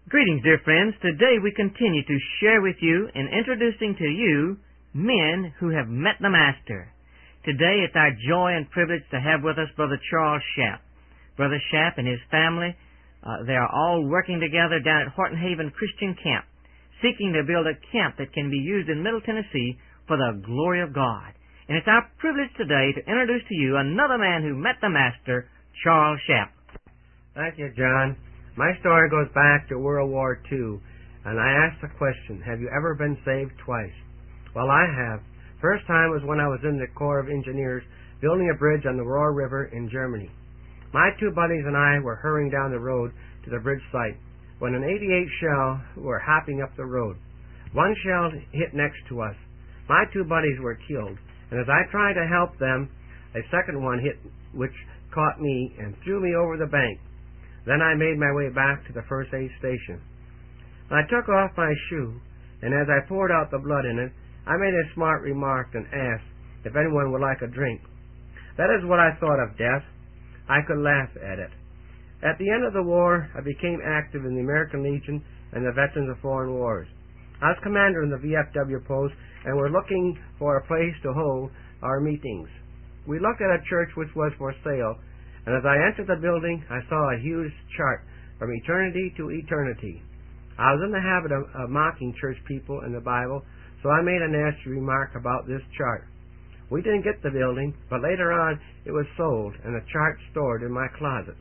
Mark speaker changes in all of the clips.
Speaker 1: Greetings, dear friends. Today we continue to share with you and introducing to you men who have met the Master. Today it's our joy and privilege to have with us Brother Charles Schaap. Brother Schaap and his family, they are all working together down at Horton Haven Christian Camp, seeking to build a camp that can be used in Middle Tennessee for the glory of God. And it's our privilege today to introduce to you another man who met the Master, Charles Schaap.
Speaker 2: Thank you, John. My story goes back to World War II, and I asked the question, have you ever been saved twice? Well, I have. First time was when I was in the Corps of Engineers building a bridge on the Rohr River in Germany. My two buddies and I were hurrying down the road to the bridge site when an 88 shell were hopping up the road. One shell hit next to us. My two buddies were killed, and as I tried to help them, a second one hit, which caught me and threw me over the bank. Then I made my way back to the first aid station. I took off my shoe, and as I poured out the blood in it, I made a smart remark and asked if anyone would like a drink. That is what I thought of death. I could laugh at it. At the end of the war, I became active in the American Legion and the Veterans of Foreign Wars. I was commander in the VFW post, and were looking for a place to hold our meetings. We looked at a church which was for sale, and as I entered the building, I saw a huge chart from eternity to eternity. I was in the habit of mocking church people in the Bible, so I made a nasty remark about this chart. We didn't get the building, but later on it was sold and the chart stored in my closet.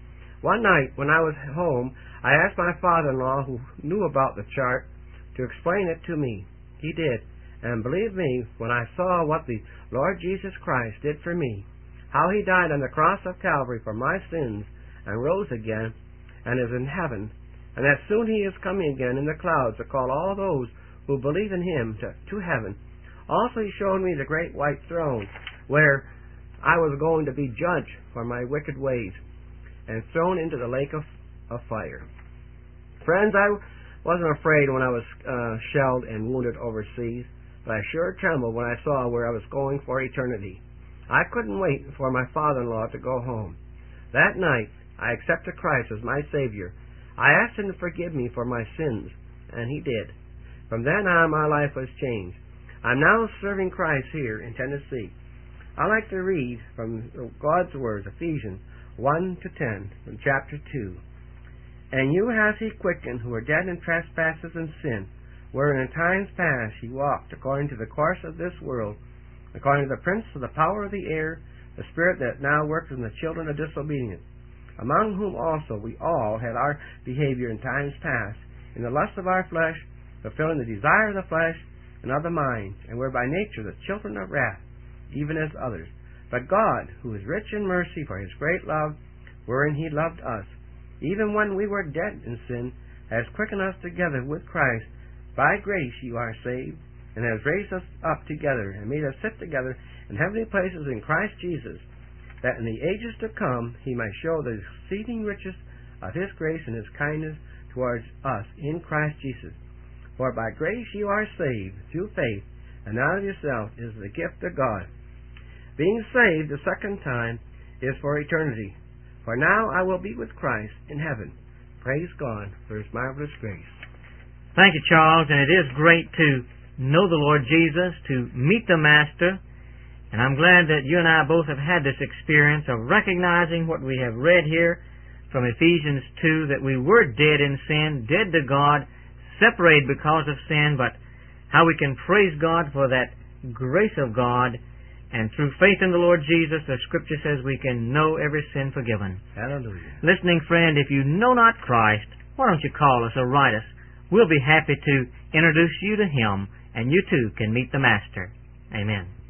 Speaker 2: One night when I was home, I asked my father-in-law, who knew about the chart, to explain it to me. He did, and believe me, when I saw what the Lord Jesus Christ did for me, how he died on the cross of Calvary for my sins and rose again and is in heaven, and that soon he is coming again in the clouds to call all those who believe in him to heaven. Also he showed me the great white throne where I was going to be judged for my wicked ways and thrown into the lake of fire. Friends, I wasn't afraid when I was shelled and wounded overseas, but I sure trembled when I saw where I was going for eternity. I couldn't wait for my father-in-law to go home. That night, I accepted Christ as my Savior. I asked him to forgive me for my sins, and he did. From then on, my life was changed. I'm now serving Christ here in Tennessee. I like to read from God's Word, Ephesians 1-10, from chapter 2. And you hath he quickened, who were dead in trespasses and sin, wherein in times past ye walked according to the course of this world, according to the prince of the power of the air, the spirit that now works in the children of disobedience, among whom also we all had our behavior in times past, in the lust of our flesh, fulfilling the desire of the flesh and of the mind, and were by nature the children of wrath, even as others. But God, who is rich in mercy for his great love, wherein he loved us, even when we were dead in sin, has quickened us together with Christ. By grace you are saved, and has raised us up together, and made us sit together in heavenly places in Christ Jesus, that in the ages to come he might show the exceeding riches of his grace and his kindness towards us in Christ Jesus. For by grace you are saved, through faith, and not of yourself is the gift of God. Being saved the second time is for eternity. For now I will be with Christ in heaven. Praise God for his marvelous grace.
Speaker 1: Thank you, Charles, and it is great to know the Lord Jesus, to meet the Master, and I'm glad that you and I both have had this experience of recognizing what we have read here from Ephesians 2, that we were dead in sin, dead to God, separated because of sin, but how we can praise God for that grace of God, and through faith in the Lord Jesus, the Scripture says we can know every sin forgiven.
Speaker 2: Hallelujah.
Speaker 1: Listening friend, if you know not Christ, why don't you call us or write us? We'll be happy to introduce you to him, and you too can meet the Master. Amen.